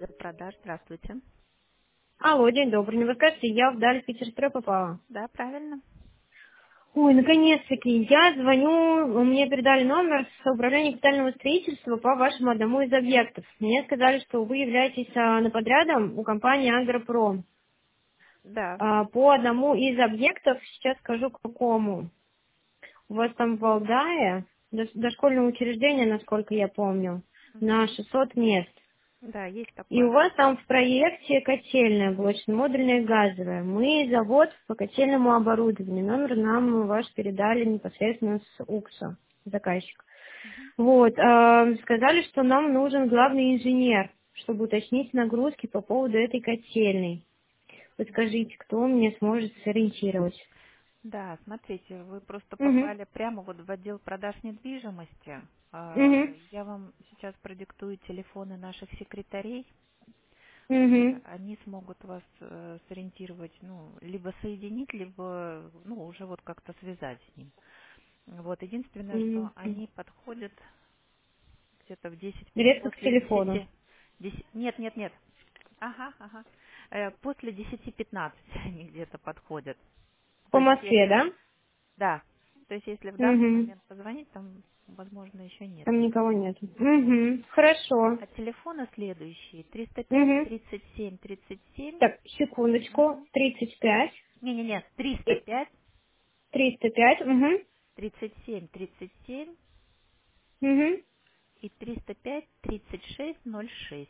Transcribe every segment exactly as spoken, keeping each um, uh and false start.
Продаж, здравствуйте. Алло, день добрый. Не вы скажете, я вдаль в Питерстрой попала. Да, правильно. Ой, наконец-таки. Я звоню, мне передали номер с управления капитального строительства по вашему одному из объектов. Мне сказали, что вы являетесь а, на подрядом у компании «Агропром». Да. А, по одному из объектов, сейчас скажу к какому. У вас там в Валдае, дос- дошкольное учреждение, насколько я помню, на Мгм. шестьсот мест. Да, есть И у такое. вас там в проекте котельная блочно-модульная газовая. Мы завод по котельному оборудованию. Номер нам ваш передали непосредственно с УКСа, заказчик. Мгм. Вот, э, сказали, что нам нужен главный инженер, чтобы уточнить нагрузки по поводу этой котельной. Подскажите, кто мне сможет сориентировать? Да, смотрите, вы просто Угу, попали прямо вот в отдел продаж недвижимости. А, угу, Я вам сейчас продиктую телефоны наших секретарей. угу, Они смогут вас э, сориентировать, ну, либо соединить, либо, ну, уже вот как-то связать с ним. Вот, единственное, что угу. они подходят где-то в десять, Резко к после телефону. десяти. десять нет, нет, нет. Ага, ага. Э, После десяти пятнадцати они где-то подходят. То По есть Москве, если, да? да, то есть если в данный Угу. момент позвонить, там, возможно, еще нет Там никого. никого нет. Вот. Угу. Хорошо. А телефоны следующие: триста пять Угу. тридцать семь тридцать семь. Так, секундочку. Угу. Тридцать пять. Не-не-не, триста И пять триста пять. Угу. тридцать семь тридцать семь Угу. и триста пять тридцать шесть ноль шесть.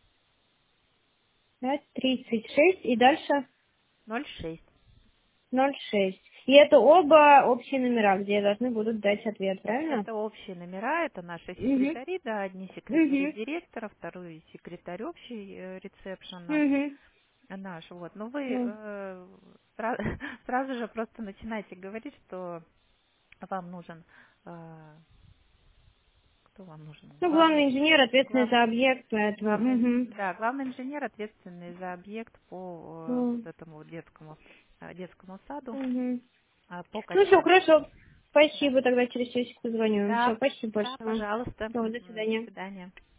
Пять, тридцать шесть. И дальше ноль шесть. ноль шесть. И это оба общие номера, где должны будут дать ответ, правильно? Это общие номера, это наши Угу. секретари, да, одни секретари Угу. директора, второй секретарь общий э, ресепшена Угу. наш. Вот. Но вы Ну, э, сра- сразу же просто начинаете говорить, что вам нужен, э, кто вам нужен? ну, главный Главный, инженер, ответственный глав- за объект, поэтому... главный, Угу. да, главный инженер, ответственный за объект по э, Ну, вот этому вот детскому, э, детскому саду, угу. э, по Ну все, котельной. хорошо. Да. Спасибо, тогда через часик позвоню. Все, Да, спасибо да, большое. пожалуйста. Все, до Мгм. До свидания. свидания.